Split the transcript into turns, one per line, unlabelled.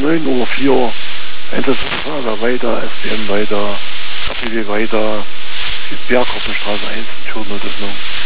9:04 Uhr, Einsatzverfahren weiter, SDM weiter, KPW weiter, Berghoppenstraße 1, Entschuldigung, das noch.